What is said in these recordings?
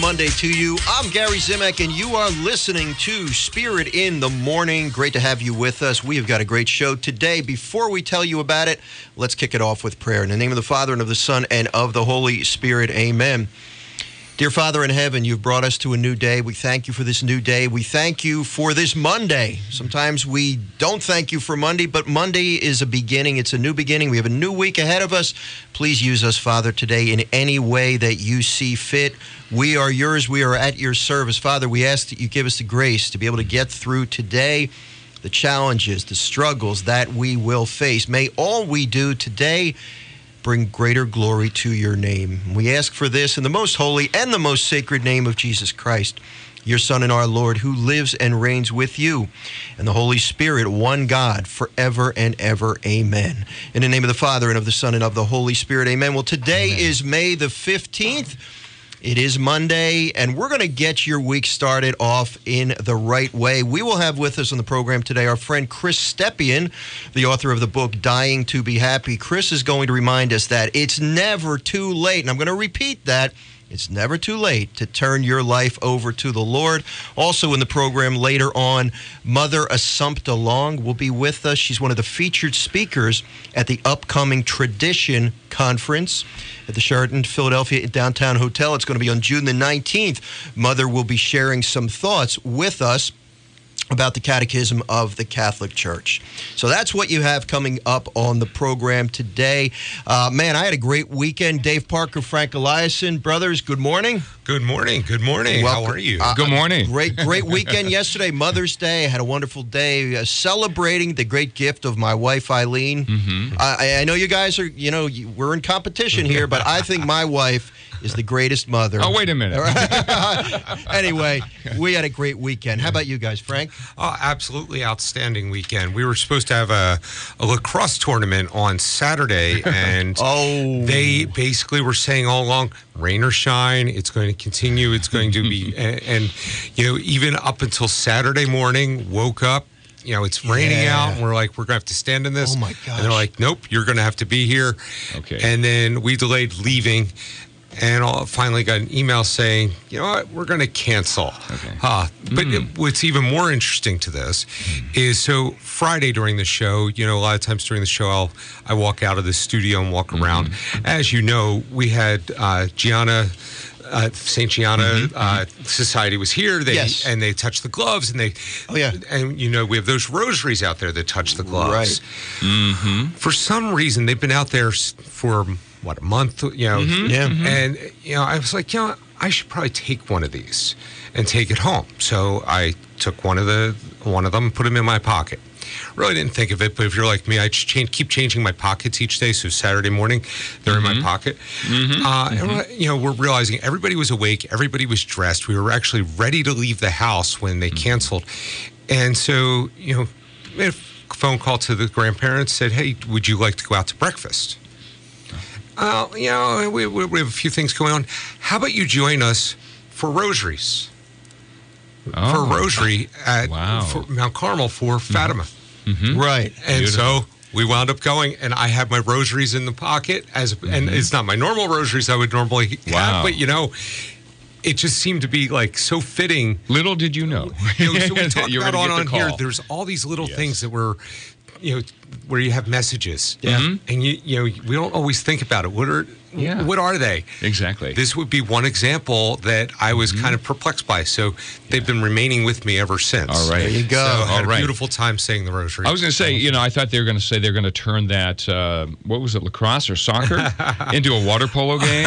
Monday to you. I'm Gary Zimek, and you are listening to Spirit in the Morning. Great to have you with us. We have got a great show today. Before we tell you about it, let's kick it off with prayer. In the name of the Father, and of the Son, and of the Holy Spirit, amen. Dear Father in heaven, you've brought us to a new day. We thank you for this new day. We thank you for this Monday. Sometimes we don't thank you for Monday, but Monday is a beginning. It's a new beginning. We have a new week ahead of us. Please use us, Father, today in any way that you see fit. We are yours. We are at your service. Father, we ask that you give us the grace to be able to get through today, the challenges, the struggles that we will face. May all we do today bring greater glory to your name. We ask for this in the most holy and the most sacred name of Jesus Christ, your Son and our Lord, who lives and reigns with you and the Holy Spirit, one God, forever and ever. Amen. In the name of the Father, and of the Son, and of the Holy Spirit. Amen. Well, today is May the 15th. It is Monday, and we're going to get your week started off in the right way. We will have with us on the program today our friend Chris Stepien, the author of the book Dying to Be Happy. Chris is going to remind us that it's never too late, and I'm going to repeat that. It's never too late to turn your life over to the Lord. Also in the program later on, Mother Assumpta Long will be with us. She's one of the featured speakers at the upcoming Tradition Conference at the Sheraton Philadelphia Downtown Hotel. It's going to be on June the 19th. Mother will be sharing some thoughts with us about the Catechism of the Catholic Church. So that's what you have coming up on the program today. Man, I had a great weekend. Dave Parker, Frank Eliason. Brothers, good morning. Good morning. Good morning. Welcome. How are you? Good morning. Great weekend yesterday, Mother's Day. I had a wonderful day celebrating the great gift of my wife, Eileen. Mm-hmm. I know you guys are, we're in competition here, but I think my wife is the greatest mother. Oh, wait a minute. Anyway, we had a great weekend. How about you guys, Frank? Oh, absolutely outstanding weekend. We were supposed to have a lacrosse tournament on Saturday, and they basically were saying all along, rain or shine, it's going to continue. It's going to be, and even up until Saturday morning, woke up, it's raining out, and we're like, we're going to have to stand in this. Oh, my gosh. And they're like, nope, you're going to have to be here. Okay. And then we delayed leaving. And I finally got an email saying, you know what, we're going to cancel. Okay. But what's even more interesting to this is, so Friday during the show, a lot of times during the show, I walk out of the studio and walk around. As you know, we had Gianna, St. Gianna Society was here. And they touched the gloves, and and we have those rosaries out there that touch the gloves. Right. Mm-hmm. For some reason, they've been out there for a month, and I was like, I should probably take one of these and take it home. So I took one of them, put them in my pocket. Really didn't think of it, but if you're like me, I keep changing my pockets each day. So Saturday morning, they're in my pocket. And we're realizing everybody was awake, everybody was dressed. We were actually ready to leave the house when they canceled, and so we had a phone call to the grandparents. Said, "Hey, would you like to go out to breakfast?" We have a few things going on. How about you join us for rosaries? For a rosary at for Mount Carmel for Fatima. Right. And so we wound up going, and I have my rosaries in the pocket, and it's not my normal rosaries I would normally have, but it just seemed to be like so fitting. Little did you know. So we talked about on here, there's all these little things that were, where you have messages. Yeah. And we don't always think about it. What are they? Exactly. This would be one example that I was kind of perplexed by. So they've been remaining with me ever since. All right. There you go. So I had All a beautiful time saying the rosary. I was going to say, I thought they were going to say they're going to turn that, what was it, lacrosse or soccer, into a water polo game.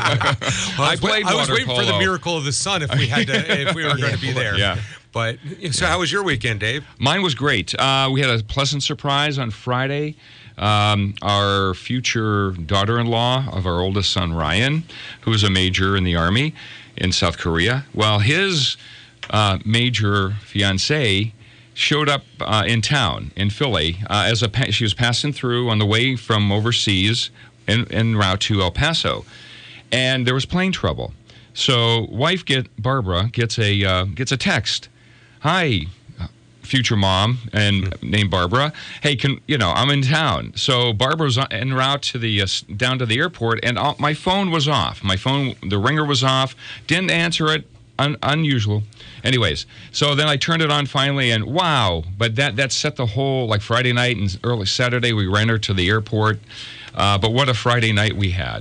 I was waiting for the miracle of the sun if we were going to be there. Yeah. But so how was your weekend, Dave? Mine was great. We had a pleasant surprise on Friday. Our future daughter-in-law of our oldest son, Ryan, who is a major in the Army in South Korea, well, his major fiancée showed up in town in Philly she was passing through on the way from overseas en route to El Paso, and there was plane trouble. So Barbara gets a text. Hi, future mom and named Barbara. Hey, I'm in town. So Barbara's en route to the down to the airport, and my phone was off. The ringer was off. Didn't answer it. Unusual. Anyways, so then I turned it on finally, and wow! But that set the whole, like, Friday night and early Saturday, we ran her to the airport. But what a Friday night we had.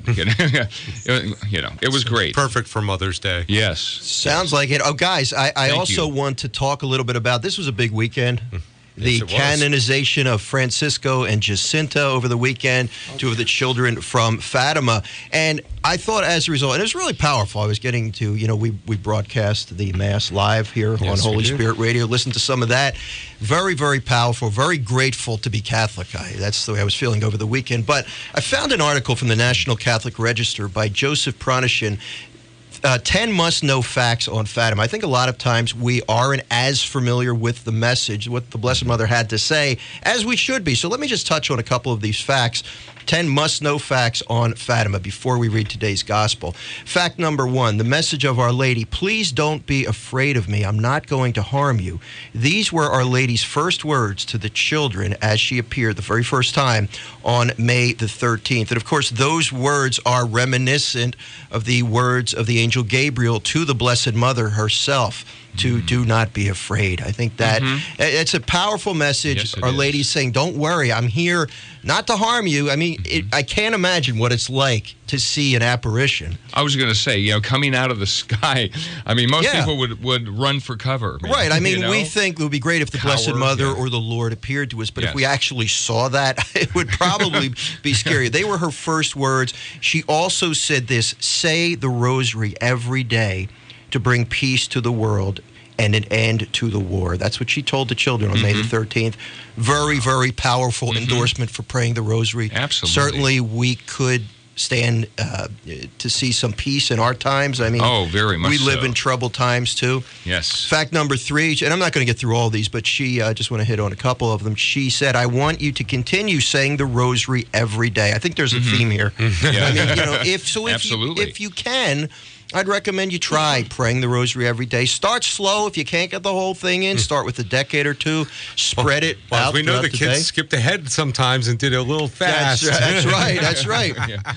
It was great. Perfect for Mother's Day. Yes. Sounds like it. Oh, guys, I also want to talk a little bit about, this was a big weekend. The canonization of Francisco and Jacinta over the weekend, two of the children from Fatima. And I thought as a result, and it was really powerful. I was getting to, we broadcast the Mass live here on Holy Spirit Radio. Listen to some of that. Very, very powerful. Very grateful to be Catholic. That's the way I was feeling over the weekend. But I found an article from the National Catholic Register by Joseph Pranishin. 10 must-know facts on Fatima. I think a lot of times we aren't as familiar with the message, what the Blessed Mother had to say, as we should be. So let me just touch on a couple of these facts. 10 must-know facts on Fatima before we read today's gospel. Fact number 1, the message of Our Lady, please don't be afraid of me. I'm not going to harm you. These were Our Lady's first words to the children as she appeared the very first time on May the 13th. And of course, those words are reminiscent of the words of the angel Gabriel to the Blessed Mother herself, to do not be afraid. I think that it's a powerful message. Yes, Our Lady's saying, don't worry, I'm here not to harm you. I mean, I can't imagine what it's like to see an apparition. I was going to say, coming out of the sky. I mean, most people would run for cover. Right. I mean, we think it would be great if the Blessed Mother or the Lord appeared to us, but if we actually saw that, it would probably be scary. They were her first words. She also said this, say the rosary every day to bring peace to the world and an end to the war. That's what she told the children on May the 13th. Very, very powerful endorsement for praying the rosary. Absolutely. Certainly we could stand to see some peace in our times. I mean, very much we live so. in troubled times too. Yes. Fact number 3, and I'm not going to get through all these, but she just want to hit on a couple of them. She said, I want you to continue saying the rosary every day. I think there's a theme here. I mean, if you can, I'd recommend you try praying the rosary every day. Start slow. If you can't get the whole thing in, start with a decade or two. Spread it out. We know the day. kids skipped ahead sometimes and did it a little fast. That's right. That's right.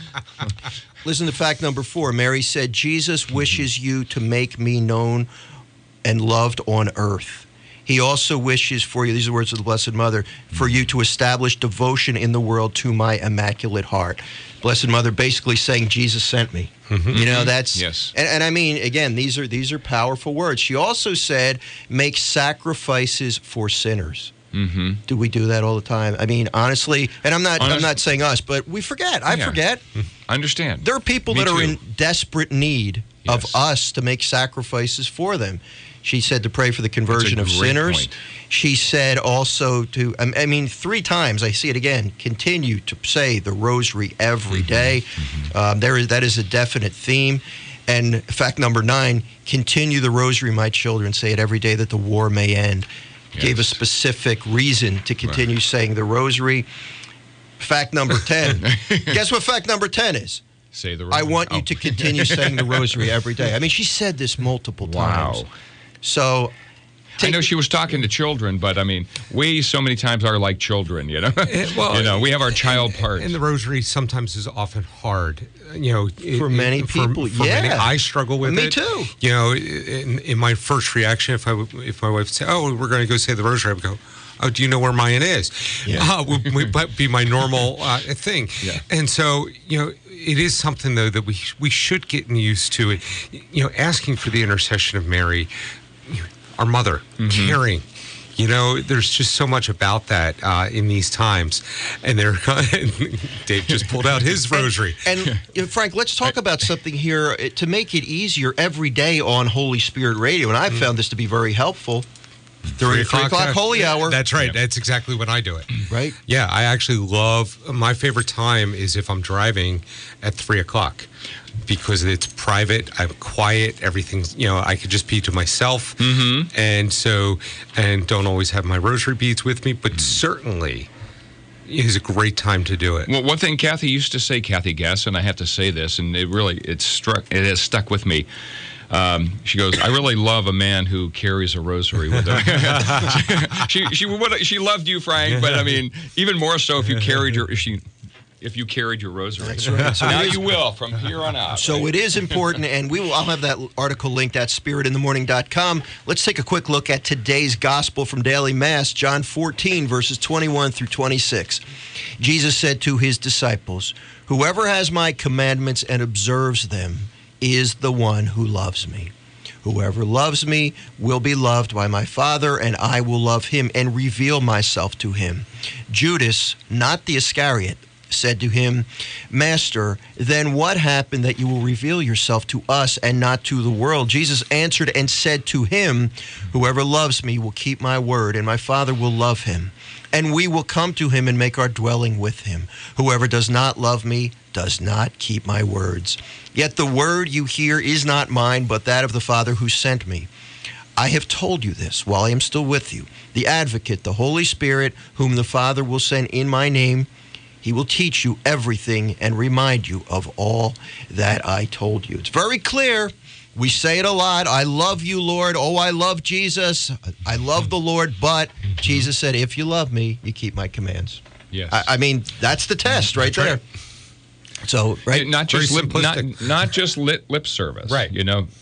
Listen to fact number 4. Mary said, Jesus wishes you to make me known and loved on earth. He also wishes for you, these are the words of the Blessed Mother, for you to establish devotion in the world to my Immaculate Heart. Blessed Mother basically saying, Jesus sent me. That's yes. And I mean, again, these are powerful words. She also said, make sacrifices for sinners. Do we do that all the time? I mean, honestly, and I'm not saying us, but we forget. I forget. I understand. There are people that are in desperate need of us to make sacrifices for them. She said to pray for the conversion of sinners. Point. She said also to, 3 times, I see it again, continue to say the rosary every day. That is a definite theme. And fact number 9, continue the rosary, my children. Say it every day that the war may end. Yes. Gave a specific reason to continue saying the rosary. Fact number 10. Guess what fact number 10 is? Say the rosary. I want you to continue saying the rosary every day. I mean, she said this multiple times. So I know she was talking to children, but I mean, we so many times are like children, we have our child parts. And the rosary sometimes is often hard, for many people. For many, I struggle with Me it. too. In my first reaction, if my wife would say, "Oh, we're going to go say the rosary," I would go, "Oh, do you know where Mayan is?" Would be my normal thing. Yeah. And so, it is something though that we should get used to it. Asking for the intercession of Mary, our mother, caring. There's just so much about that in these times. And Dave just pulled out his rosary. And Frank, let's talk about something here to make it easier every day on Holy Spirit Radio. And I've found this to be very helpful. During the 3 o'clock holy hour. That's right. That's exactly when I do it. Right. Yeah, I actually love, my favorite time is if I'm driving at 3 o'clock. Because it's private, I'm quiet, everything's, I could just be to myself. And don't always have my rosary beads with me, but certainly it is a great time to do it. Well, one thing Kathy used to say, Kathy Guess, and I have to say this, and it has stuck with me. She goes, I really love a man who carries a rosary with her. she loved you, Frank, but I mean, even more so if you carried your rosary. That's right. So now you will from here on out. So it is important, and I'll have that article linked at spiritinthemorning.com. Let's take a quick look at today's gospel from Daily Mass, John 14, verses 21 through 26. Jesus said to his disciples, "Whoever has my commandments and observes them is the one who loves me. Whoever loves me will be loved by my Father, and I will love him and reveal myself to him." Judas, not the Iscariot, said to him, "Master, then what happened that you will reveal yourself to us and not to the world?" Jesus answered and said to him, "Whoever loves me will keep my word, and my Father will love him, and we will come to him and make our dwelling with him. Whoever does not love me does not keep my words. Yet the word you hear is not mine, but that of the Father who sent me. I have told you this while I am still with you. The Advocate, the Holy Spirit, whom the Father will send in my name, he will teach you everything and remind you of all that I told you." It's very clear. We say it a lot. I love you, Lord. Oh, I love Jesus. I love the Lord. But Jesus said, if you love me, you keep my commands. Yes. I mean, that's the test right there. So, right? Not just not just lip service. Right. You know,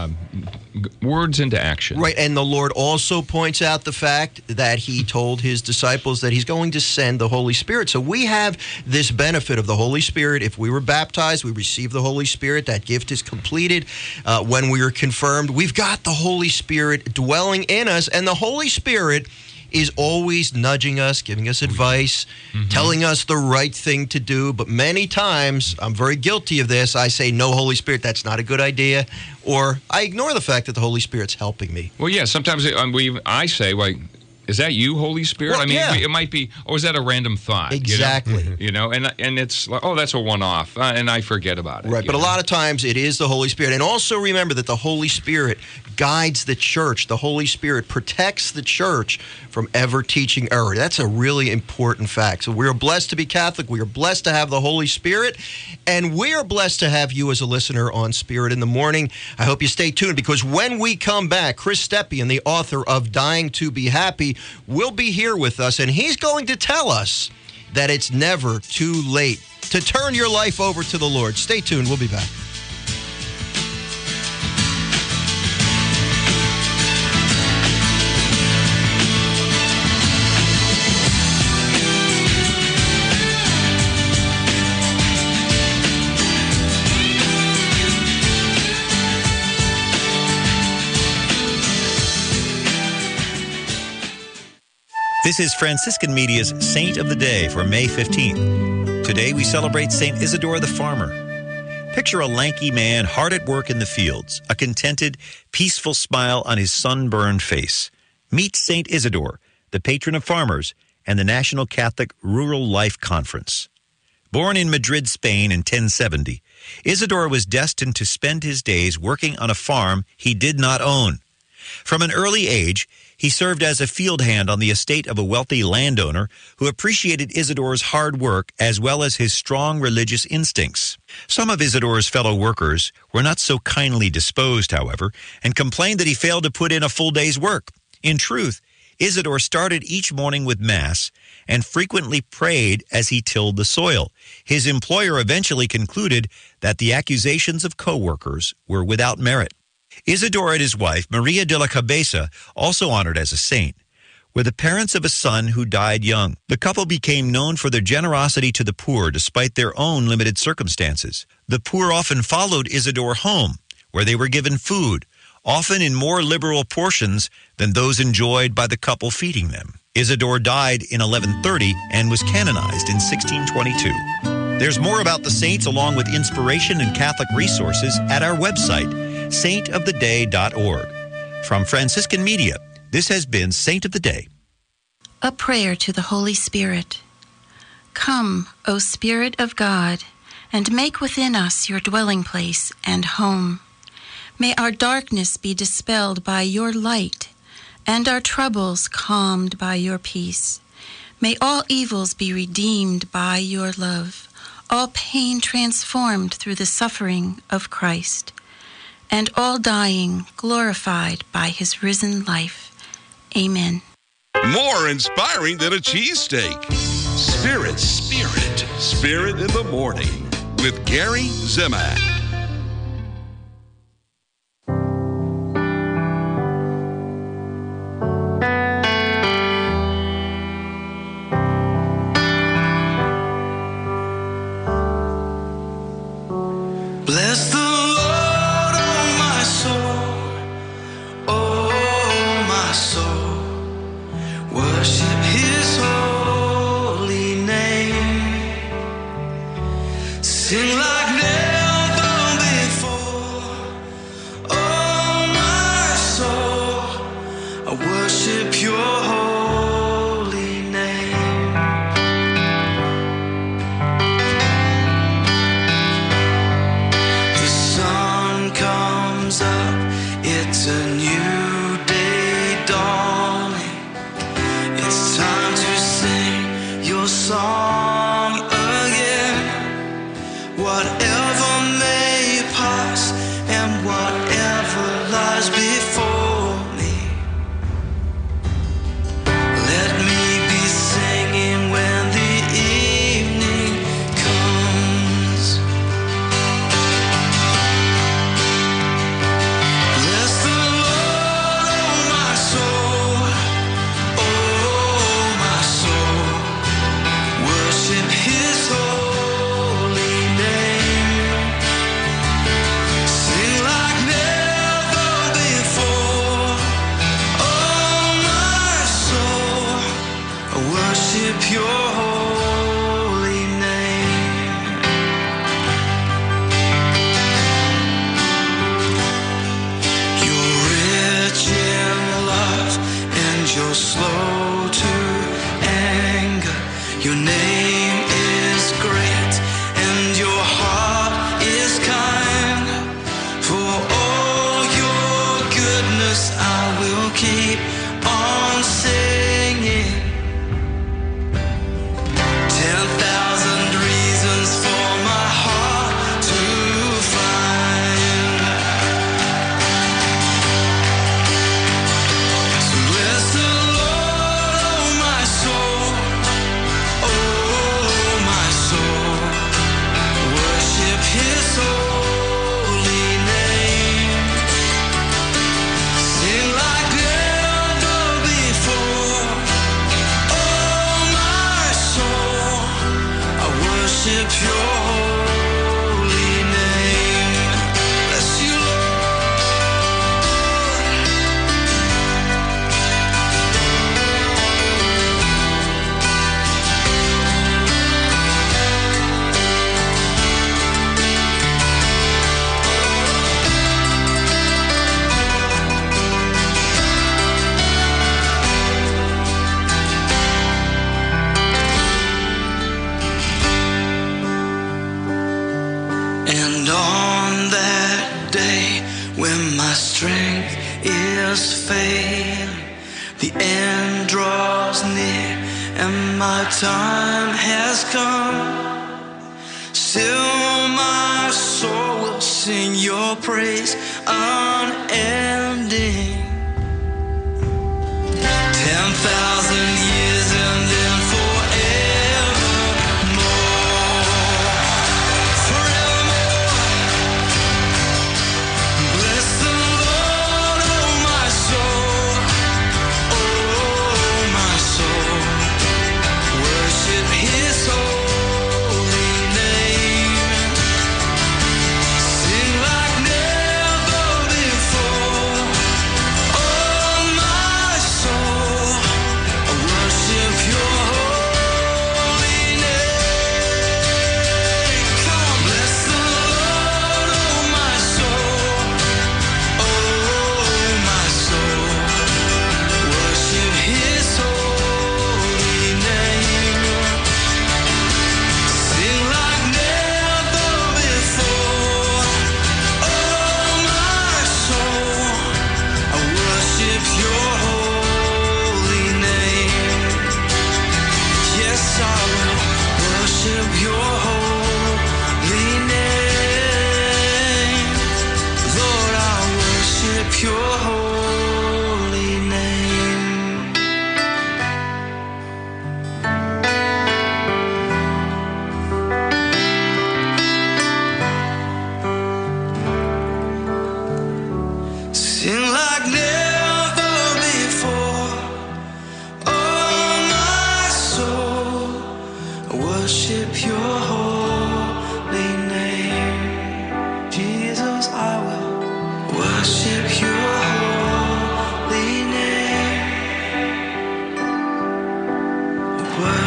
words into action. Right, and the Lord also points out the fact that he told his disciples that he's going to send the Holy Spirit. So we have this benefit of the Holy Spirit. If we were baptized, we receive the Holy Spirit. That gift is completed. When we are confirmed, we've got the Holy Spirit dwelling in us, and the Holy Spirit is always nudging us, giving us advice, telling us the right thing to do. But many times, I'm very guilty of this, I say, no, Holy Spirit, that's not a good idea. Or I ignore the fact that the Holy Spirit's helping me. Well, yeah, sometimes I say, like, is that you, Holy Spirit? Well, I mean, yeah. It might be, or is that a random thought? Exactly. You know, and it's like, oh, that's a one-off, and I forget about it. Right, but a lot of times it is the Holy Spirit. And also remember that the Holy Spirit guides the church. The Holy Spirit protects the church from ever teaching error. That's a really important fact. So we are blessed to be Catholic. We are blessed to have the Holy Spirit. And we are blessed to have you as a listener on Spirit in the Morning. I hope you stay tuned, because when we come back, Chris Stepien, the author of Dying to Be Happy, will be here with us, and he's going to tell us that it's never too late to turn your life over to the Lord. Stay tuned. We'll be back. This is Franciscan Media's Saint of the Day for May 15th. Today we celebrate St. Isidore the Farmer. Picture a lanky man hard at work in the fields, a contented, peaceful smile on his sunburned face. Meet St. Isidore, the patron of farmers and the National Catholic Rural Life Conference. Born in Madrid, Spain in 1070, Isidore was destined to spend his days working on a farm he did not own. From an early age, he served as a field hand on the estate of a wealthy landowner who appreciated Isidore's hard work as well as his strong religious instincts. Some of Isidore's fellow workers were not so kindly disposed, however, and complained that he failed to put in a full day's work. In truth, Isidore started each morning with Mass and frequently prayed as he tilled the soil. His employer eventually concluded that the accusations of co-workers were without merit. Isidore and his wife, Maria de la Cabeza, also honored as a saint, were the parents of a son who died young. The couple became known for their generosity to the poor despite their own limited circumstances. The poor often followed Isidore home, where they were given food, often in more liberal portions than those enjoyed by the couple feeding them. Isidore died in 1130 and was canonized in 1622. There's more about the saints along with inspiration and Catholic resources at our website, saintoftheday.org. From Franciscan Media, this has been Saint of the Day. A prayer to the Holy Spirit. Come, O Spirit of God, and make within us your dwelling place and home. May our darkness be dispelled by your light, and our troubles calmed by your peace. May all evils be redeemed by your love, all pain transformed through the suffering of Christ. and all dying glorified by his risen life. Amen. More inspiring than a cheesesteak. Spirit in the Morning with Gary Zimak. Bless the Lord, oh my soul, worship his holy name. Sing like never before, oh my soul, I worship your holy name. The sun comes up, it's a new day dawning. It's time to sing your song again. Whatever may pass and whatever lies before me, let me be singing when the evening comes. Bless the Lord, oh my soul, worship his holy name. Sing like never before, oh my soul, I worship your holy name. You're rich in love and you're slow to anger. Your name is great and your heart is kind. For all your goodness I will keep on singing. 10,000 reasons for my heart to find. So bless the Lord, oh my soul, worship his holy name. Sing like never before, oh my soul, I worship your holy name. Bless you, and on that day when my strength is failing, the end draws near and my time has come, still my soul will sing your praise unending. 10,000 years and then bless the Lord, oh my soul, worship his holy name. Sing like never before, oh my soul,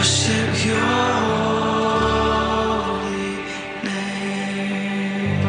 worship your holy name.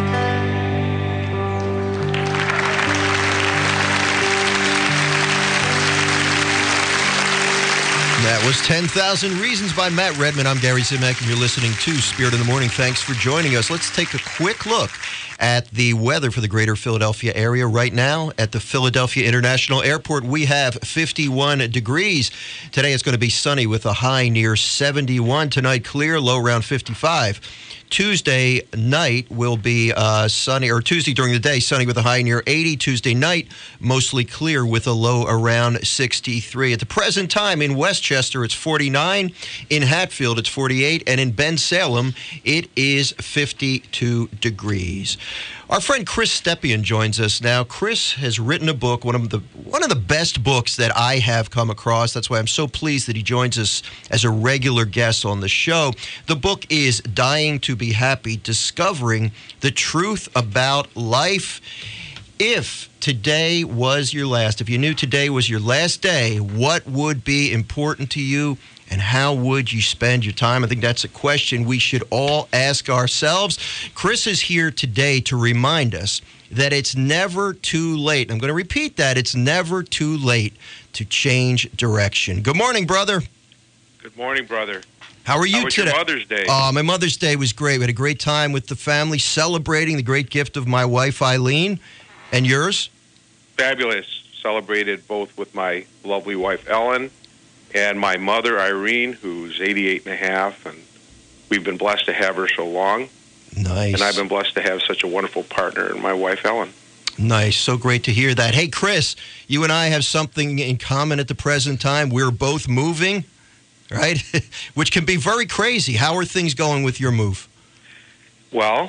That was 10,000 Reasons by Matt Redman. I'm Gary Zimak, and you're listening to Spirit in the Morning. Thanks for joining us. Let's take a quick look at the weather for the greater Philadelphia area right now. At the Philadelphia International Airport, we have 51 degrees. Today it's going to be sunny with a high near 71. Tonight, clear, low around 55. Tuesday night will be sunny, or Tuesday during the day, sunny with a high near 80. Tuesday night, mostly clear with a low around 63. At the present time in Westchester, it's 49. In Hatfield, it's 48. And in Ben Salem, it is 52 degrees. Our friend Chris Stepien joins us now. Chris has written a book, one of the best books that I have come across. That's why I'm so pleased that he joins us as a regular guest on the show. The book is Dying to Be Happy, Discovering the Truth About Life. If today was your last, if you knew today was your last day, what would be important to you? And how would you spend your time? I think that's a question we should all ask ourselves. Chris is here today to remind us that it's never too late. I'm going to repeat that. It's never too late to change direction. Good morning, brother. Good morning, brother. How are you today? How was your Mother's Day? My Mother's Day was great. We had a great time with the family, celebrating the great gift of my wife, Eileen. And yours? Fabulous. Celebrated both with my lovely wife, Ellen, and my mother, Irene, who's 88 and a half, and we've been blessed to have her so long. Nice. And I've been blessed to have such a wonderful partner in my wife, Ellen. Nice. So great to hear that. Hey, Chris, you and I have something in common at the present time. We're both moving, right? Which can be very crazy. How are things going with your move? Well,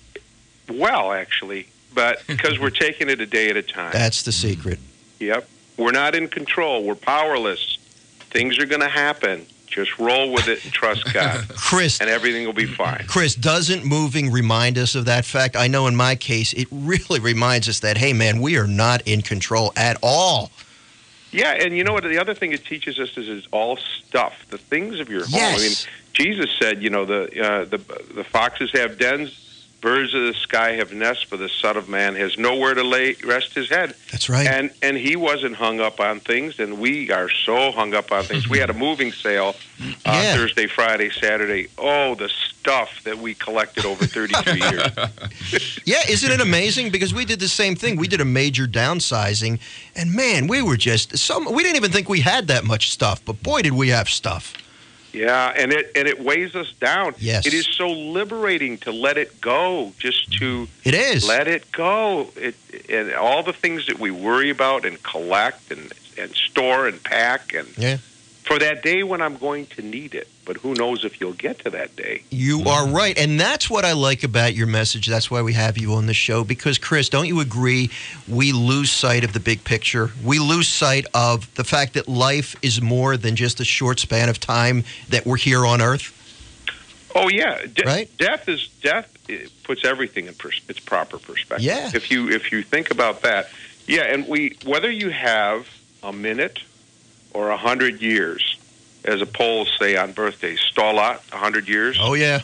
actually, but because we're taking it a day at a time. That's the secret. Yep. We're not in control. We're powerless. Things are going to happen. Just roll with it and trust God. Chris. And everything will be fine. Chris, doesn't moving remind us of that fact? I know in my case, it really reminds us that, hey, man, we are not in control at all. Yeah, and you know what? The other thing it teaches us is it's all stuff. The things of your home. Yes. I mean, Jesus said, you know, the foxes have dens, birds of the sky have nests, but the Son of Man has nowhere to rest his head. That's right. And he wasn't hung up on things, and we are so hung up on things. We had a moving sale Thursday, Friday, Saturday. Oh, the stuff that we collected over 32 years. Yeah, isn't it amazing? Because we did the same thing. We did a major downsizing, and man, we were just we didn't even think we had that much stuff, but boy, did we have stuff. Yeah, and it weighs us down. Yes. It is so liberating to let it go, just to it is. Let it go. And all the things that we worry about and collect and store and pack and for that day when I'm going to need it. But who knows if you'll get to that day. You are right. And that's what I like about your message. That's why we have you on the show. Because, Chris, don't you agree we lose sight of the big picture? We lose sight of the fact that life is more than just a short span of time that we're here on Earth? Oh, yeah. Right? Death puts everything in its proper perspective. Yeah. If you think about that. Yeah, and whether you have a minute or 100 years, as a poll say on birthdays, Stalat, 100 years. Oh, yeah.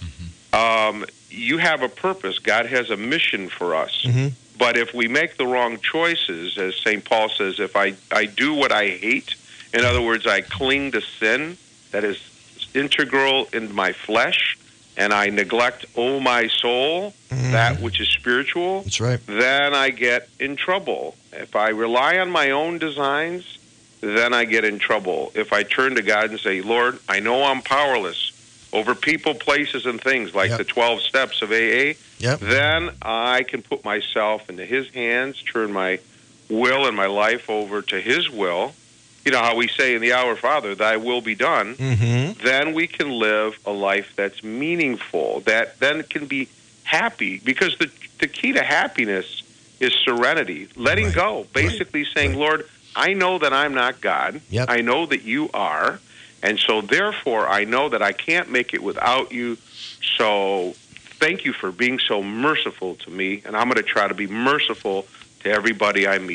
You have a purpose. God has a mission for us. Mm-hmm. But if we make the wrong choices, as St. Paul says, if I do what I hate, in other words, I cling to sin that is integral in my flesh, and I neglect, my soul, that which is spiritual, that's right. Then I get in trouble. If I rely on my own designs, then I get in trouble. If I turn to God and say, Lord, I know I'm powerless over people, places, and things like the 12 steps of AA, then I can put myself into His hands, turn my will and my life over to His will. You know how we say in the Our Father, thy will be done. Mm-hmm. Then we can live a life that's meaningful, that then can be happy. Because the key to happiness is serenity, letting go, basically saying, Lord, I know that I'm not God. Yep. I know that you are. And so therefore, I know that I can't make it without you. So thank you for being so merciful to me. And I'm going to try to be merciful to everybody I meet.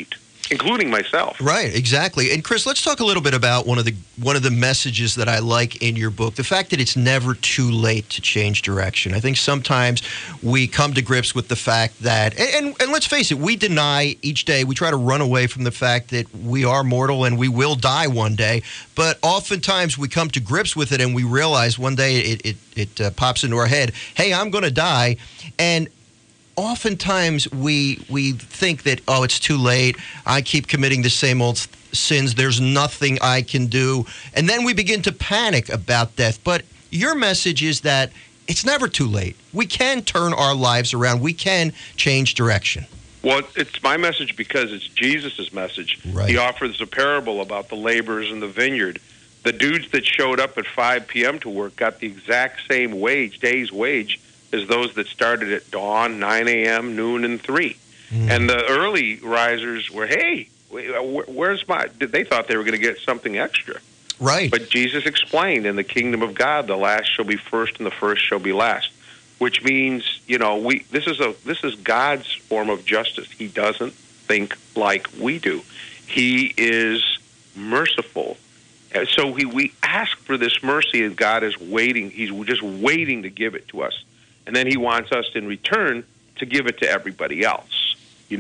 including myself. Right, exactly. And Chris, let's talk a little bit about one of the messages that I like in your book, the fact that it's never too late to change direction. I think sometimes we come to grips with the fact that, and let's face it, we deny each day, we try to run away from the fact that we are mortal and we will die one day, but oftentimes we come to grips with it and we realize one day it pops into our head, hey, I'm going to die, and oftentimes we think that, oh, it's too late. I keep committing the same old sins. There's nothing I can do. And then we begin to panic about death. But your message is that it's never too late. We can turn our lives around. We can change direction. Well, it's my message because it's Jesus' message. Right. He offers a parable about the laborers in the vineyard. The dudes that showed up at 5 p.m. to work got the exact same day's wage, as those that started at dawn, 9 a.m., noon, and 3. And the early risers were, hey, where's they thought they were going to get something extra. Right. But Jesus explained, in the kingdom of God, the last shall be first and the first shall be last, which means, this is God's form of justice. He doesn't think like we do. He is merciful. So we ask for this mercy, and God is waiting. He's just waiting to give it to us. And then he wants us in return to give it to everybody else,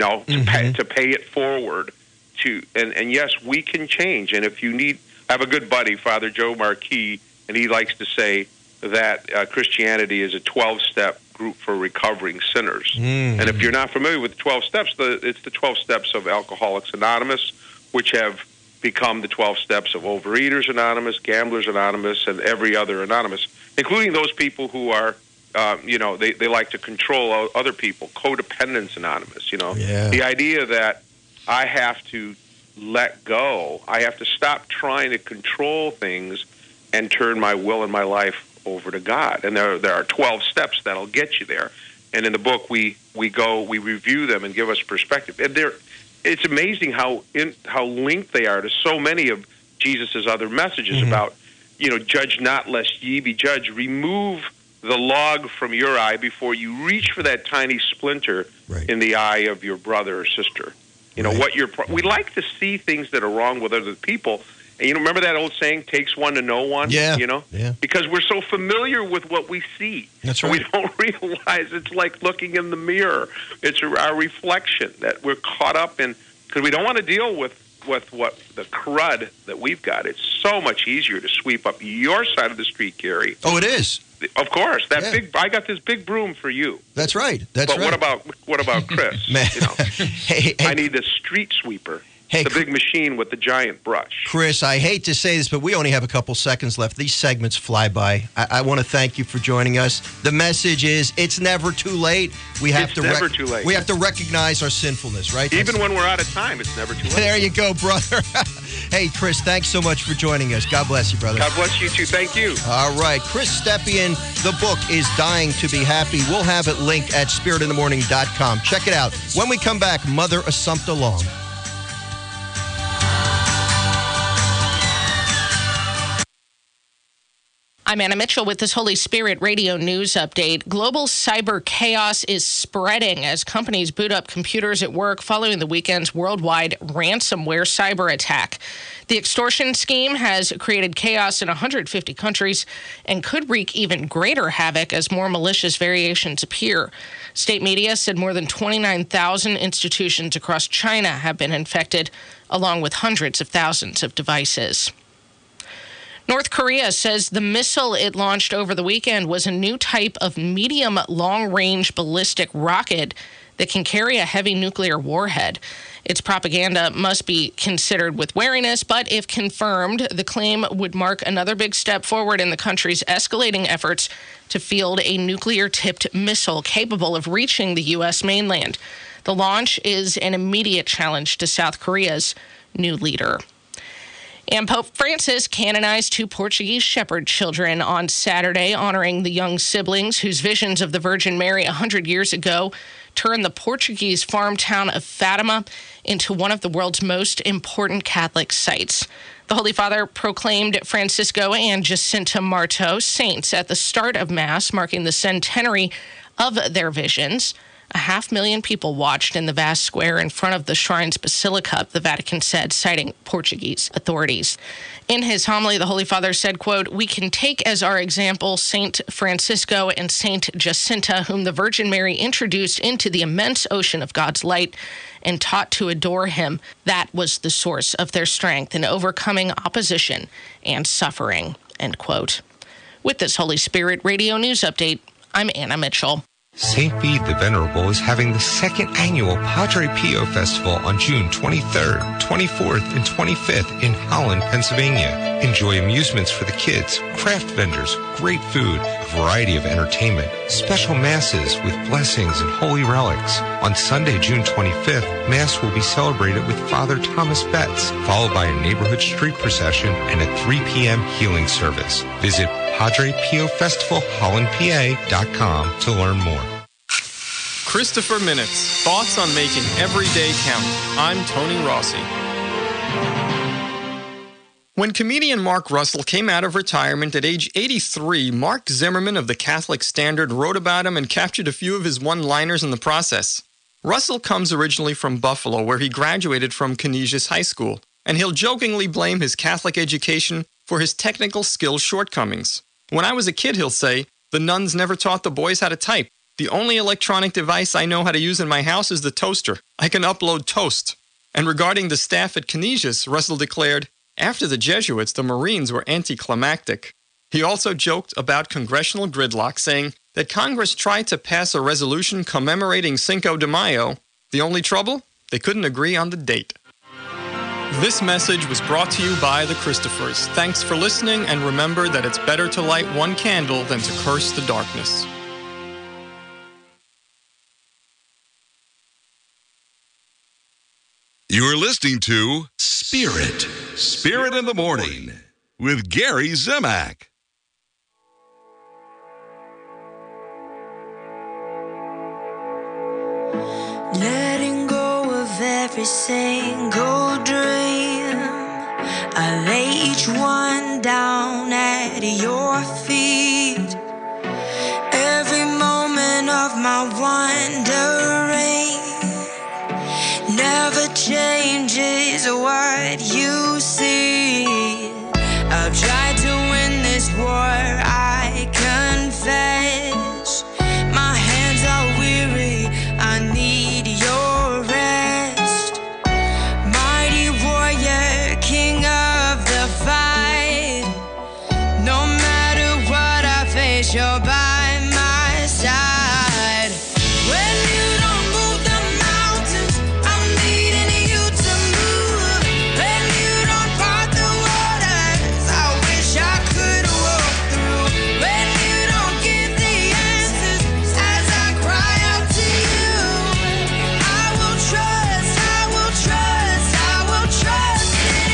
to pay it forward. And yes, we can change. And if you I have a good buddy, Father Joe Marquis, and he likes to say that Christianity is a 12-step group for recovering sinners. And if you're not familiar with the 12 steps, it's the 12 steps of Alcoholics Anonymous, which have become the 12 steps of Overeaters Anonymous, Gamblers Anonymous, and every other Anonymous, including those people who are they like to control other people, Codependence Anonymous, The idea that I have to let go, I have to stop trying to control things and turn my will and my life over to God. And there are 12 steps that'll get you there. And in the book, we review them and give us perspective. And it's amazing how linked they are to so many of Jesus' other messages about, judge not lest ye be judged. Remove the log from your eye before you reach for that tiny splinter in the eye of your brother or sister. We like to see things that are wrong with other people. And remember that old saying, takes one to know one? Yeah. Because we're so familiar with what we see. That's right. We don't realize it's like looking in the mirror. It's our reflection that we're caught up in, because we don't want to deal with what the crud that we've got. It's so much easier to sweep up your side of the street, Gary. Oh, it is. Of course, I got this big broom for you. That's right. But what about Chris? Man. Hey, I need the street sweeper. Hey, the big machine with the giant brush. Chris, I hate to say this, but we only have a couple seconds left. These segments fly by. I want to thank you for joining us. The message is, it's never too late. It's never too late. We have to recognize our sinfulness, right? Even when we're out of time, it's never too late. There you go, brother. Hey, Chris, thanks so much for joining us. God bless you, brother. God bless you, too. Thank you. All right. Chris Stepien, the book is Dying to Be Happy. We'll have it linked at spiritinthemorning.com. Check it out. When we come back, Mother Assumpta Long. I'm Anna Mitchell with this Holy Spirit Radio News Update. Global cyber chaos is spreading as companies boot up computers at work following the weekend's worldwide ransomware cyber attack. The extortion scheme has created chaos in 150 countries and could wreak even greater havoc as more malicious variations appear. State media said more than 29,000 institutions across China have been infected, along with hundreds of thousands of devices. North Korea says the missile it launched over the weekend was a new type of medium long-range ballistic rocket that can carry a heavy nuclear warhead. Its propaganda must be considered with wariness, but if confirmed, the claim would mark another big step forward in the country's escalating efforts to field a nuclear-tipped missile capable of reaching the U.S. mainland. The launch is an immediate challenge to South Korea's new leader. And Pope Francis canonized 2 Portuguese shepherd children on Saturday, honoring the young siblings whose visions of the Virgin Mary 100 years ago turned the Portuguese farm town of Fatima into one of the world's most important Catholic sites. The Holy Father proclaimed Francisco and Jacinta Marto saints at the start of Mass, marking the centenary of their visions. 500,000 people watched in the vast square in front of the shrine's basilica, the Vatican said, citing Portuguese authorities. In his homily, the Holy Father said, quote, "We can take as our example Saint Francisco and Saint Jacinta, whom the Virgin Mary introduced into the immense ocean of God's light and taught to adore him. That was the source of their strength in overcoming opposition and suffering," end quote. With this Holy Spirit Radio News Update, I'm Anna Mitchell. St. Bede the Venerable is having the second annual Padre Pio Festival on June 23rd, 24th, and 25th in Holland, Pennsylvania. Enjoy amusements for the kids, craft vendors, great food, a variety of entertainment, special masses with blessings and holy relics. On Sunday, June 25th, Mass will be celebrated with Father Thomas Betts, followed by a neighborhood street procession and a 3 p.m. healing service. Visit PadrePioFestivalHollandPA.com to learn more. Christopher Minutes, thoughts on making every day count. I'm Tony Rossi. When comedian Mark Russell came out of retirement at age 83, Mark Zimmerman of the Catholic Standard wrote about him and captured a few of his one-liners in the process. Russell comes originally from Buffalo, where he graduated from Canisius High School, and he'll jokingly blame his Catholic education for his technical skills shortcomings. When I was a kid, he'll say, the nuns never taught the boys how to type. The only electronic device I know how to use in my house is the toaster. I can upload toast. And regarding the staff at Canisius, Russell declared, after the Jesuits, the Marines were anticlimactic. He also joked about congressional gridlock, saying that Congress tried to pass a resolution commemorating Cinco de Mayo. The only trouble? They couldn't agree on the date. This message was brought to you by the Christophers. Thanks for listening, and remember that it's better to light one candle than to curse the darkness. You're listening to Spirit in the Morning with Gary Zimak. Letting go of every single dream, I lay each one down at your feet. Every moment of my wandering never changes what you see. I've tried to win this war, I confess. My hands are weary, I need your rest. Mighty warrior, king of the fight. No matter what I face, you're by my side. When you don't move the mountains, I'm needing you to move. When you don't part the waters, I wish I could walk through. When you don't give the answers as I cry out to you, I will trust, I will trust, I will trust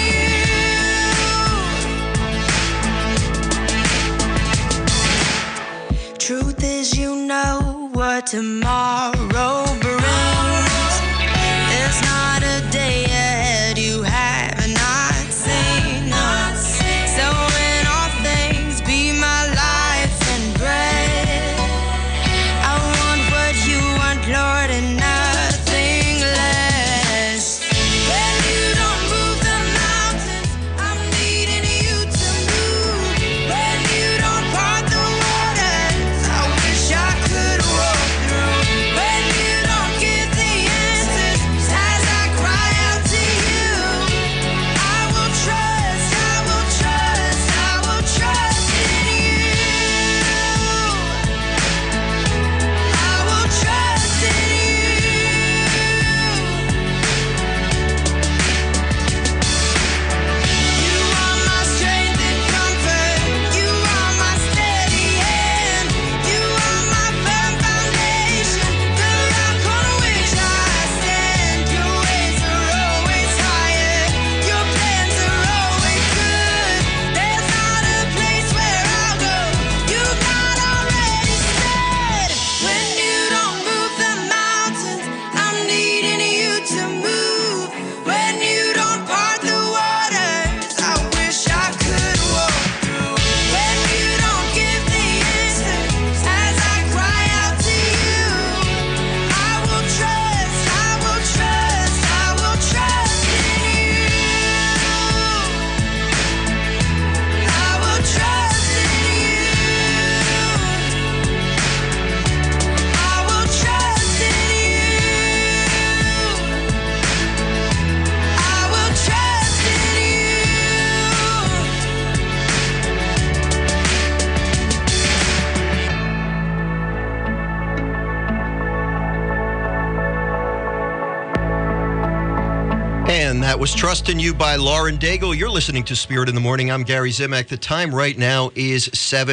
in you. Truth is, you know what tomorrow brings. There's not a day ahead you have not seen. So in all things, be my life and bread. I want what you want, Lord, and nothing less. When you don't move the mountains, I'm needing you to move. When you don't part the waters, I wish I could walk through. When That was Trust in You by Lauren Daigle. You're listening to Spirit in the Morning. I'm Gary Zimak. The time right now is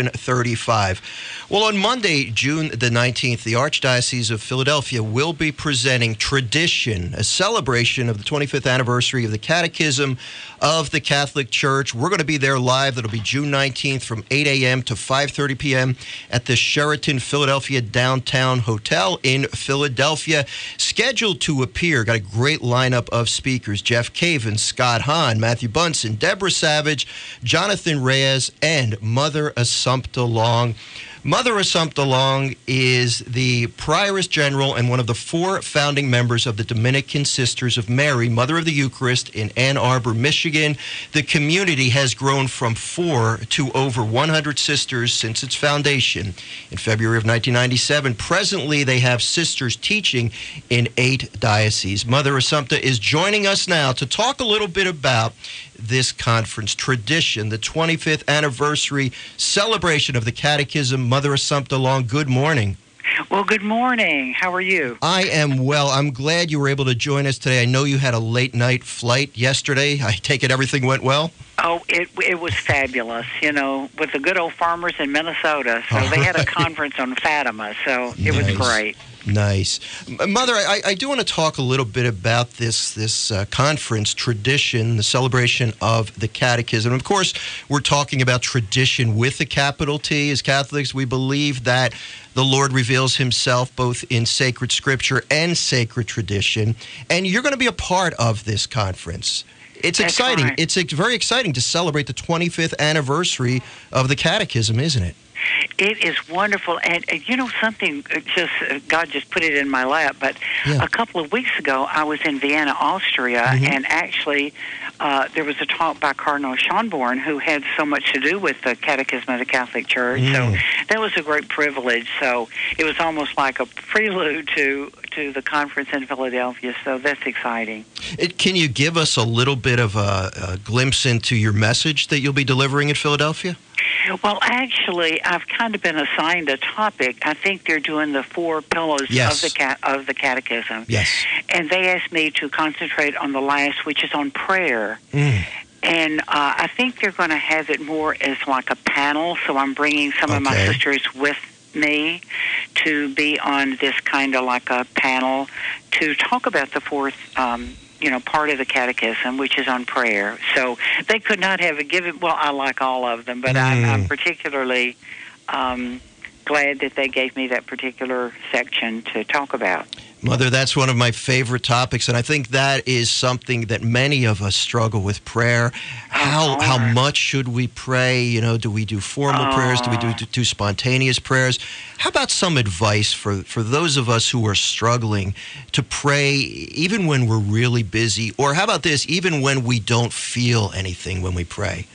7:35. Well, on Monday, June the 19th, the Archdiocese of Philadelphia will be presenting Tradition, a celebration of the 25th anniversary of the Catechism of the Catholic Church. We're going to be there live. That'll be June 19th from 8 a.m. to 5:30 p.m. at the Sheraton Philadelphia Downtown Hotel in Philadelphia. Scheduled to appear, got a great lineup of speakers: Jeff Caven, Scott Hahn, Matthew Bunson, Deborah Savage, Jonathan Reyes, and Mother Assumpta Long. Mother Assumpta Long is the Prioress General and one of the 4 founding members of the Dominican Sisters of Mary, Mother of the Eucharist, in Ann Arbor, Michigan. The community has grown from 4 to over 100 sisters since its foundation in February of 1997. Presently, they have sisters teaching in 8 dioceses. Mother Assumpta is joining us now to talk a little bit about this conference, Tradition, the 25th anniversary celebration of the Catechism. Mother Assumpta Long, good morning. Well, good morning. How are you? I am well. I'm glad you were able to join us today. I know you had a late night flight yesterday. I take it everything went well? Oh, it was fabulous, with the good old farmers in Minnesota. So they had a conference on Fatima, so it was great. Nice. Mother, I do want to talk a little bit about this conference, Tradition, the celebration of the Catechism. Of course, we're talking about tradition with a capital T. As Catholics, we believe that the Lord reveals himself both in sacred scripture and sacred tradition. And you're going to be a part of this conference. It's That's exciting. Right. It's very exciting to celebrate the 25th anniversary of the Catechism, isn't it? It is wonderful, and something. God just put it in my lap. But a couple of weeks ago, I was in Vienna, Austria, and actually, there was a talk by Cardinal Schönborn, who had so much to do with the Catechism of the Catholic Church. So that was a great privilege. So it was almost like a prelude to the conference in Philadelphia. So that's exciting. Can you give us a little bit of a glimpse into your message that you'll be delivering at Philadelphia? Well, actually, I've kind of been assigned a topic. I think they're doing the 4 pillars of the Catechism. Yes. And they asked me to concentrate on the last, which is on prayer. And I think they're going to have it more as like a panel. So I'm bringing some of my sisters with me to be on this kind of like a panel to talk about the 4th part of the Catechism, which is on prayer. So they could not have a given. Well, I like all of them, but I'm particularly glad that they gave me that particular section to talk about. Mother, that's one of my favorite topics, and I think that is something that many of us struggle with, prayer. How much should we pray? Do we do formal prayers? Do we do spontaneous prayers? How about some advice for those of us who are struggling to pray even when we're really busy? Or how about this, even when we don't feel anything when we pray?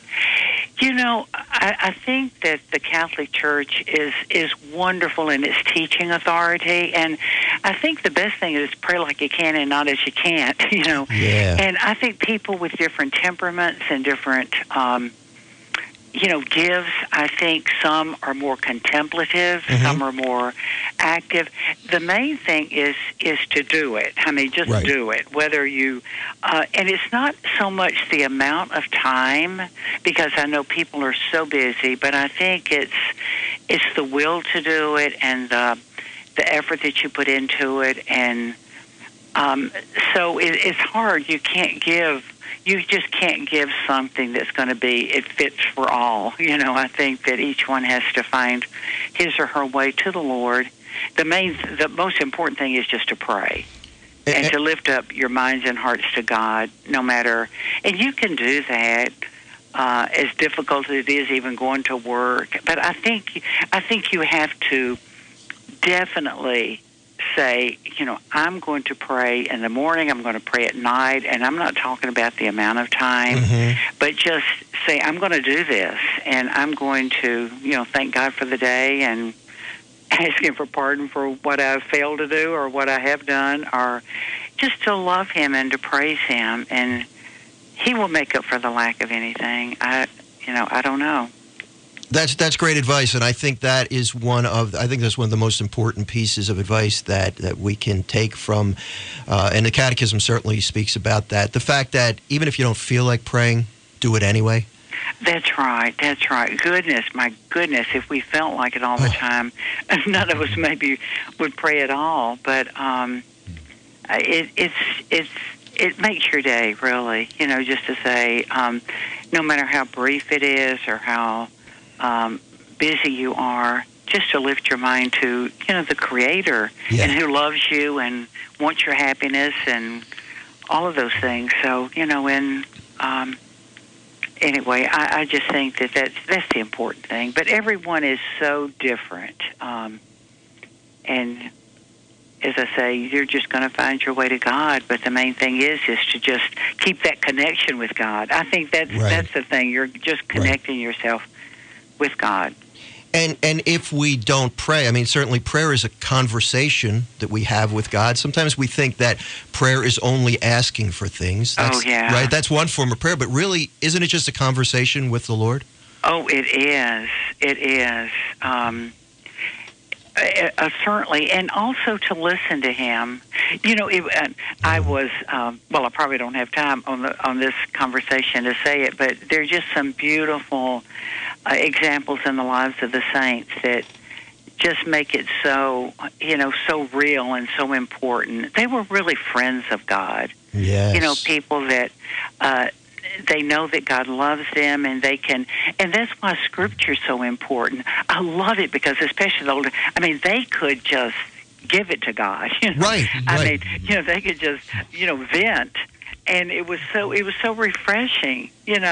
I think that the Catholic Church is wonderful in its teaching authority, and I think the best thing is pray like you can and not as you can't, Yeah. And I think people with different temperaments and different gives. I think some are more contemplative, some are more active. The main thing is to do it. I mean, just do it. Whether you, and it's not so much the amount of time, because I know people are so busy, but I think it's the will to do it and the effort that you put into it, and so it's hard. You just can't give something that's going to be, it fits for all. I think that each one has to find his or her way to the Lord. The most important thing is just to pray and to lift up your minds and hearts to God, no matter, and you can do that. As difficult as it is even going to work, but I think you have to definitely say, I'm going to pray in the morning, I'm going to pray at night, and I'm not talking about the amount of time, but just say, I'm going to do this, and I'm going to, thank God for the day and ask Him for pardon for what I've failed to do or what I have done, or just to love Him and to praise Him, and He will make up for the lack of anything. I don't know. That's great advice, and I think that's one of the most important pieces of advice that we can take from, and the Catechism certainly speaks about that. The fact that even if you don't feel like praying, do it anyway. That's right. My goodness, if we felt like it all the time, none of us maybe would pray at all. But it makes your day, really. Just to say, no matter how brief it is or how busy you are, just to lift your mind to the Creator and who loves you and wants your happiness and all of those things. So anyway, I just think that's the important thing. But everyone is so different, and as I say, you're just going to find your way to God. But the main thing is to just keep that connection with God. I think that's the thing. You're just connecting yourself with God. And if we don't pray, I mean, certainly prayer is a conversation that we have with God. Sometimes we think that prayer is only asking for things. Right? That's one form of prayer. But really, isn't it just a conversation with the Lord? Oh, it is. It is. Certainly. And also to listen to Him. I was, I probably don't have time on this conversation to say it, but there's just some beautiful examples in the lives of the saints that just make it so, so real and so important. They were really friends of God. Yes. People that they know that God loves them, and and that's why Scripture's so important. I love it because, especially the older, they could just give it to God. Right. I mean, they could just, vent, and it was so refreshing.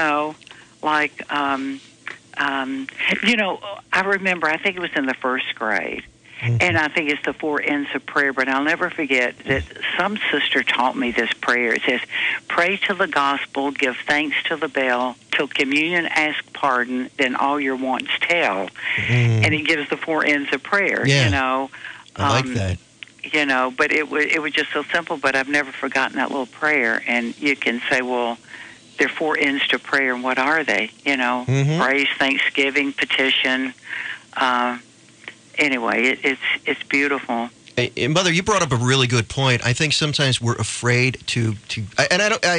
I remember, I think it was in the first grade, and I think it's the 4 ends of prayer, but I'll never forget that some sister taught me this prayer. It says, pray to the gospel, give thanks to the bell, till communion ask pardon, then all your wants tell. And it gives the 4 ends of prayer, I like that. But it was just so simple, but I've never forgotten that little prayer. And you can say, well, there are 4 ends to prayer, and what are they? Praise, thanksgiving, petition. Anyway, it's beautiful. Hey, Mother, you brought up a really good point. I think sometimes we're afraid to and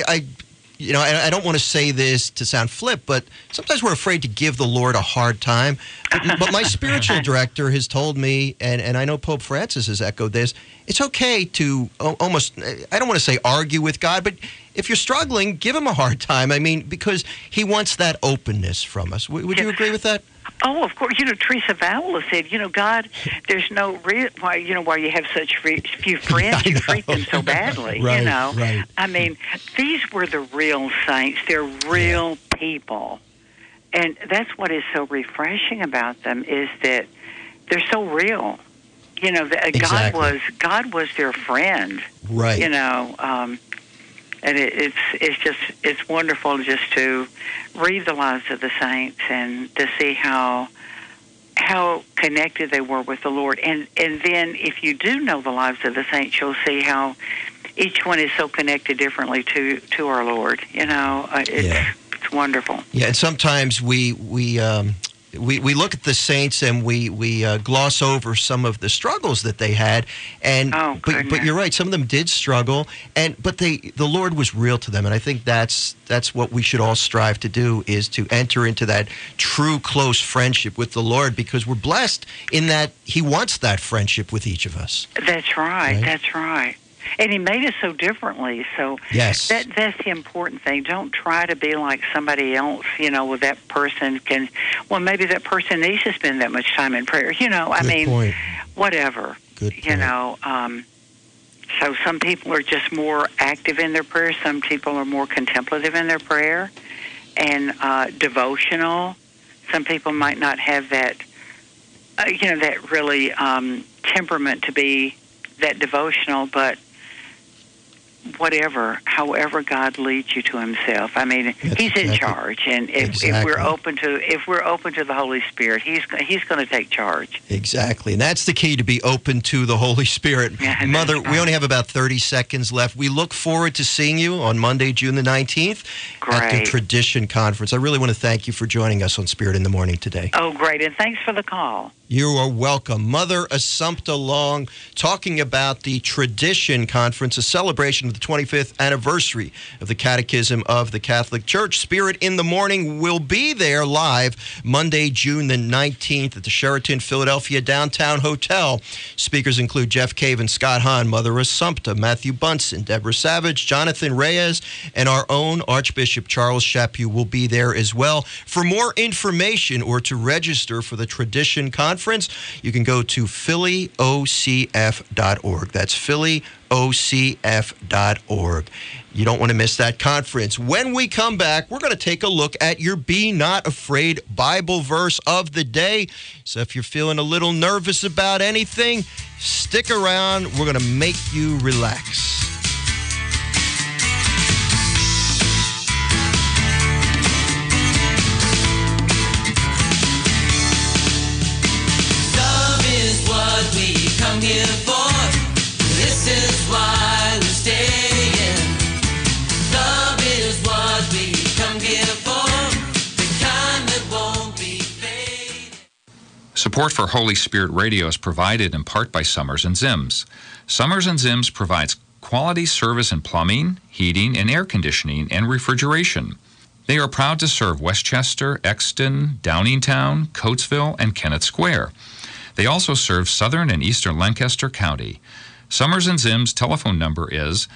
I don't want to say this to sound flip, but sometimes we're afraid to give the Lord a hard time. But my spiritual director has told me, and I know Pope Francis has echoed this, it's okay to almost, I don't want to say argue with God, but if you're struggling, give him a hard time. I mean, because he wants that openness from us. Would you agree with that? Oh, of course. Teresa Vavola said, God, there's no reason why you have such few friends. You treat them so badly, Right. I mean, these were the real saints. They're real people. And that's what is so refreshing about them, is that they're so real. Exactly. God was their friend. Right. And it's wonderful just to read the lives of the saints and to see how connected they were with the Lord. And then if you do know the lives of the saints, you'll see how each one is so connected differently to our Lord. It's wonderful. Yeah, and sometimes we look at the saints and we gloss over some of the struggles that they had, and but you're right, some of them did struggle, but the Lord was real to them, and I think that's what we should all strive to do, is to enter into that true close friendship with the Lord, because we're blessed in that He wants that friendship with each of us. That's right. That's right. And He made us so differently. So yes, that's the important thing. Don't try to be like somebody else. Well, that person can. Well, maybe that person needs to spend that much time in prayer. Good point. Whatever. Good point. So some people are just more active in their prayer. Some people are more contemplative in their prayer and devotional. Some people might not have that. That really temperament to be that devotional, but however God leads you to Himself. I mean, He's in charge, and if we're open to the Holy Spirit, He's going to take charge. Exactly, and that's the key, to be open to the Holy Spirit. Yeah, Mother, we only have about 30 seconds left. We look forward to seeing you on Monday, June the 19th at the Tradition Conference. I really want to thank you for joining us on Spirit in the Morning today. Oh, great, and thanks for the call. You are welcome. Mother Assumpta Long talking about the Tradition Conference, a celebration of the 25th anniversary of the Catechism of the Catholic Church. Spirit in the Morning will be there live Monday, June the 19th at the Sheraton Philadelphia Downtown Hotel. Speakers include Jeff Cave and Scott Hahn, Mother Assumpta, Matthew Bunson, Deborah Savage, Jonathan Reyes, and our own Archbishop Charles Chaput will be there as well. For more information or to register for the Tradition Conference, you can go to phillyocf.org. That's phillyocf.org. You don't want to miss that conference. When we come back, we're going to take a look at your Be Not Afraid Bible verse of the day. So if you're feeling a little nervous about anything, stick around. We're going to make you relax. Come here for. This is why we're staying. Love is what we come here for. The kind that won't be fading. Support for Holy Spirit Radio is provided in part by Summers & Zims. Summers & Zims provides quality service in plumbing, heating, and air conditioning and refrigeration. They are proud to serve Westchester, Exton, Downingtown, Coatesville, and Kennett Square. They also serve southern and eastern Lancaster County. Summers & Zims' telephone number is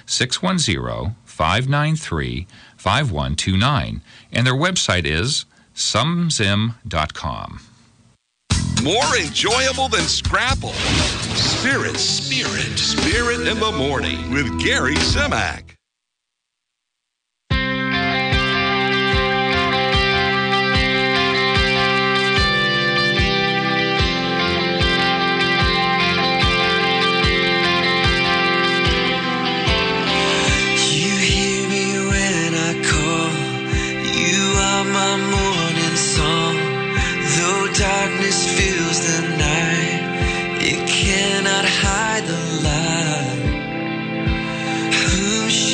610-593-5129, and their website is sumzim.com. More enjoyable than Scrapple. Spirit in the Morning with Gary Zimak. My morning song, though darkness fills the night, it cannot hide the light. Whom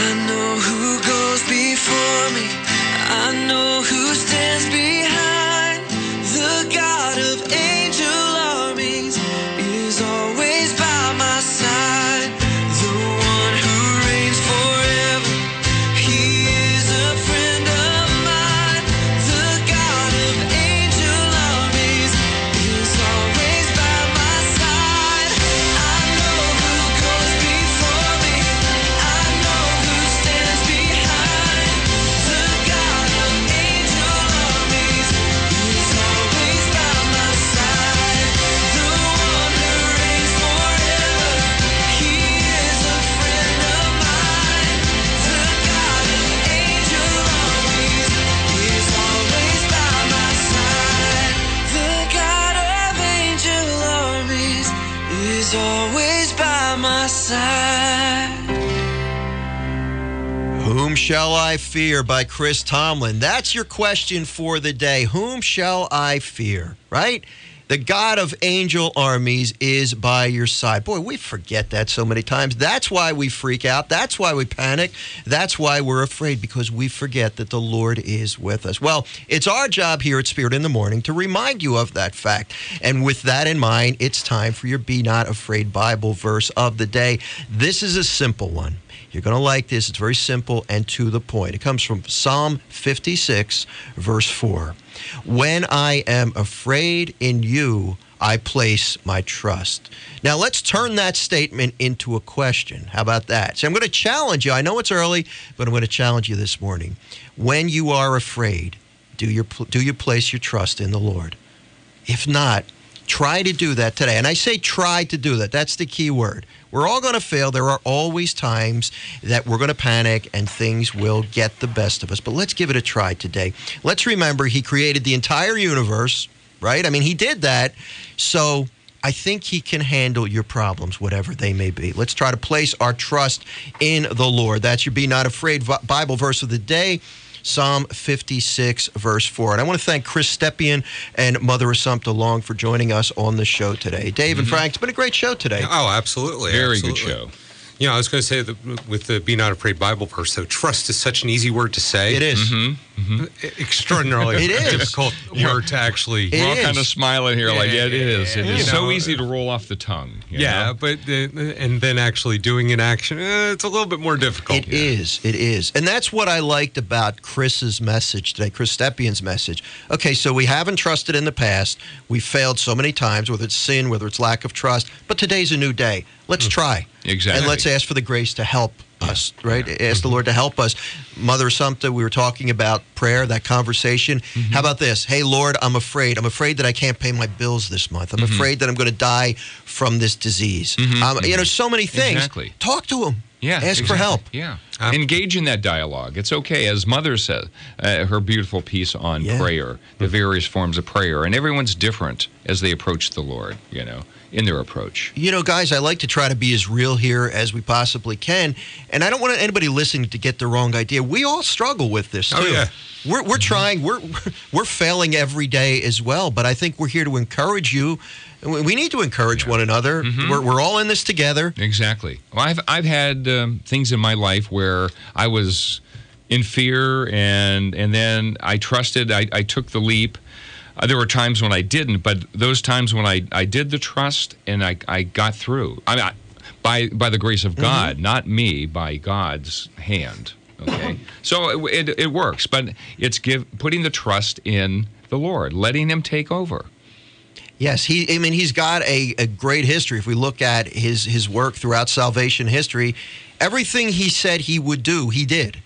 I know who goes before me. I know who stands behind. The God of angel armies is always by my side. The one who reigns forever, he is a friend of mine. The God of angel armies is always by my side. I know who goes before me. I know who stands behind. The God of angel armies is always by my side. The one who reigns forever, he is a friend of mine. The God of angel armies is always by my side. The God of angel armies is always by my side. Whom Shall I Fear by Chris Tomlin. That's your question for the day. Whom shall I fear, right? The God of angel armies is by your side. Boy, we forget that so many times. That's why we freak out. That's why we panic. That's why we're afraid, because we forget that the Lord is with us. Well, it's our job here at Spirit in the Morning to remind you of that fact. And with that in mind, it's time for your Be Not Afraid Bible verse of the day. This is a simple one. You're going to like this. It's very simple and to the point. It comes from Psalm 56, verse 4. When I am afraid, in you I place my trust. Now, let's turn that statement into a question. How about that? So I'm going to challenge you. I know it's early, but I'm going to challenge you this morning. When you are afraid, do you place your trust in the Lord? If not, try to do that today. And I say try to do that. That's the key word. We're all going to fail. There are always times that we're going to panic and things will get the best of us. But let's give it a try today. Let's remember he created the entire universe, right? I mean, he did that. So I think he can handle your problems, whatever they may be. Let's try to place our trust in the Lord. That's your Be Not Afraid Bible verse of the day. Psalm 56, verse 4. And I want to thank Chris Stepien and Mother Assumpta Long for joining us on the show today. Dave and Frank, it's been a great show today. Oh, absolutely. Very good show. You know, I was going to say that with the Be Not Afraid Bible verse, though, trust is such an easy word to say. It is. Extraordinarily difficult word to actually. We're all kind of smiling here like, yeah, it is. It is You so know, easy to roll off the tongue. you know? but and then actually doing an action, it's a little bit more difficult. It is. And that's what I liked about Chris's message today, Chris Stepien's message. Okay, so we haven't trusted in the past. We failed so many times, whether it's sin, whether it's lack of trust. But today's a new day. Let's try. Exactly. And let's ask for the grace to help us, right? Ask the Lord to help us. Mother Assumpta, we were talking about prayer, that conversation. How about this? Hey, Lord, I'm afraid. I'm afraid that I can't pay my bills this month. I'm afraid that I'm going to die from this disease. You know, so many things. Exactly. Talk to him. Yeah, Ask for help. Yeah. Engage in that dialogue. It's okay. As Mother said, her beautiful piece on prayer, the various forms of prayer. And everyone's different as they approach the Lord, you know, in their approach. You know, guys, I like to try to be as real here as we possibly can. And I don't want anybody listening to get the wrong idea. We all struggle with this, too. Oh, yeah. We're trying. We're failing every day as well. But I think we're here to encourage you. We need to encourage one another. We're all in this together. Exactly. Well, I've had things in my life where I was in fear, and then I trusted. I took the leap. There were times when I didn't, but those times when I did the trust and I got through. I mean, by the grace of God, not me, by God's hand. Okay, so it works, but it's putting the trust in the Lord, letting Him take over. Yes, he's got a great history. If we look at his work throughout salvation history, everything he said he would do, he did.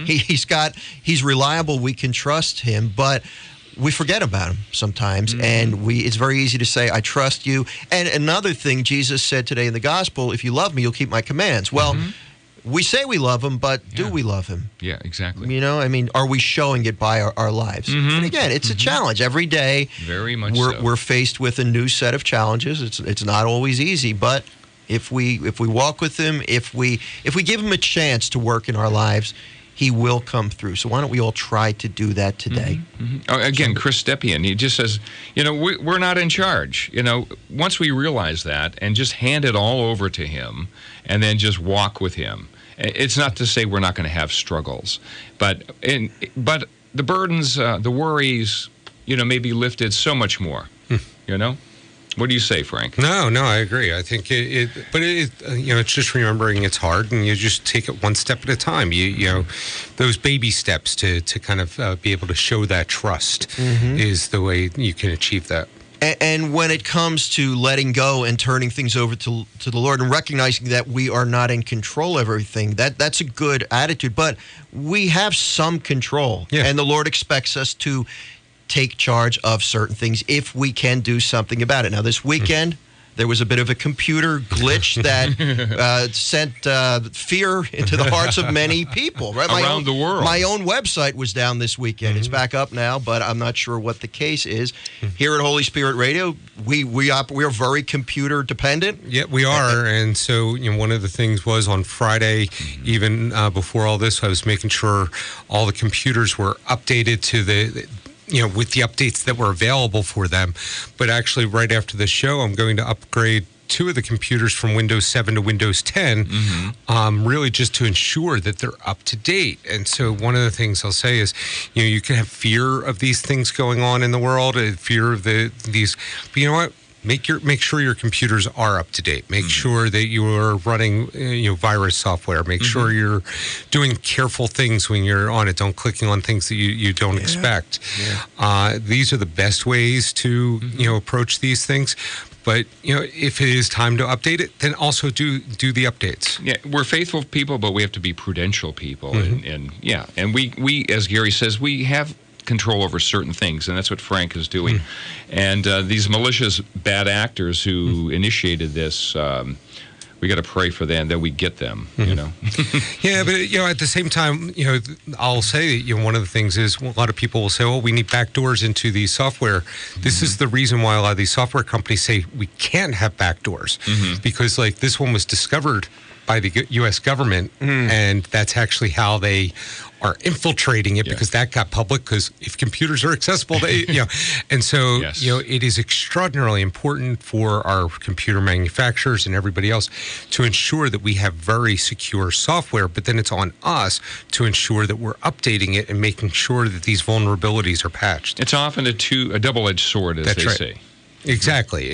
He's reliable. We can trust him, but we forget about him sometimes, and it's very easy to say, I trust you. And another thing Jesus said today in the gospel, if you love me, you'll keep my commands. Well, we say we love him, but do we love him? Yeah, exactly. You know, I mean, are we showing it by our lives? And again, it's a challenge. Every day, very much we're faced with a new set of challenges. It's not always easy, but if we walk with him, if we give him a chance to work in our lives, He will come through. So why don't we all try to do that today? Again, Chris Stepien, he just says, we're not in charge. Once we realize that and just hand it all over to him and then just walk with him. It's not to say we're not going to have struggles, but the burdens, the worries, may be lifted so much more, What do you say, Frank? No, I agree. I think it's just remembering it's hard, and you just take it one step at a time. Those baby steps to kind of be able to show that trust is the way you can achieve that. And when it comes to letting go and turning things over to the Lord and recognizing that we are not in control of everything, that's a good attitude. But we have some control, and the Lord expects us to take charge of certain things if we can do something about it. Now, this weekend, there was a bit of a computer glitch that sent fear into the hearts of many people. Right? Around the world. My own website was down this weekend. It's back up now, but I'm not sure what the case is. Here at Holy Spirit Radio, we are very computer dependent. Yeah, we are. And so one of the things was on Friday, even before all this, I was making sure all the computers were updated to with the updates that were available for them. But actually, right after the show, I'm going to upgrade 2 of the computers from Windows 7 to Windows 10, really just to ensure that they're up to date. And so one of the things I'll say is, you can have fear of these things going on in the world, fear of these, but you know what? Make sure your computers are up to date. Make sure that you are running virus software. Make sure you're doing careful things when you're on it. Don't clicking on things that you don't expect. These are the best ways to approach these things. But if it is time to update it, then also do the updates. Yeah, we're faithful people, but we have to be prudential people. And we, as Gary says, we have control over certain things, and that's what Frank is doing. And these malicious bad actors who initiated this, we got to pray for them that we get them. Yeah, but at the same time, I'll say one of the things is a lot of people will say, "Oh, we need backdoors into the software." This is the reason why a lot of these software companies say we can't have backdoors because, like, this one was discovered by the U.S. government, and that's actually how they are infiltrating it because that got public. Because if computers are accessible, they, and so it is extraordinarily important for our computer manufacturers and everybody else to ensure that we have very secure software. But then it's on us to ensure that we're updating it and making sure that these vulnerabilities are patched. It's often a double-edged sword, as they say. Exactly.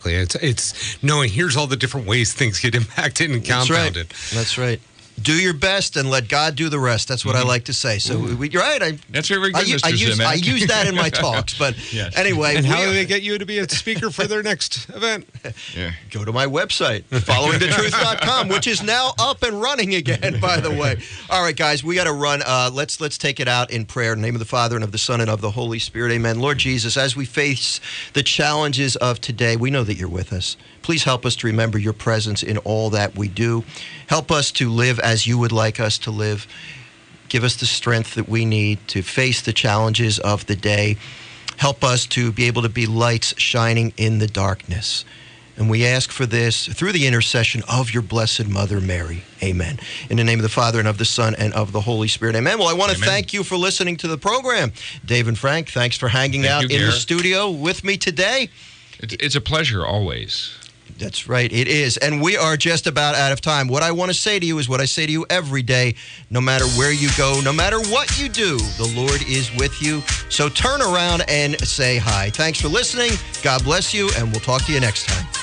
It's knowing here's all the different ways things get impacted and compounded. That's right. Do your best and let God do the rest. That's what I like to say. So you're right. That's very good, Mr. Zimak. I use that in my talks. But anyway. And how do they get you to be a speaker for their next event? Go to my website, followingthetruth.com, which is now up and running again, by the way. All right, guys, we got to run. Let's take it out in prayer. In the name of the Father, and of the Son, and of the Holy Spirit. Amen. Lord Jesus, as we face the challenges of today, we know that you're with us. Please help us to remember your presence in all that we do. Help us to live as you would like us to live. Give us the strength that we need to face the challenges of the day. Help us to be able to be lights shining in the darkness. And we ask for this through the intercession of your blessed Mother Mary. Amen. In the name of the Father, and of the Son, and of the Holy Spirit. Amen. Well, I want to thank you for listening to the program. Dave and Frank, thanks for hanging out in the studio with me today. It's a pleasure always. That's right. It is. And we are just about out of time. What I want to say to you is what I say to you every day. No matter where you go, no matter what you do, the Lord is with you. So turn around and say hi. Thanks for listening. God bless you, and we'll talk to you next time.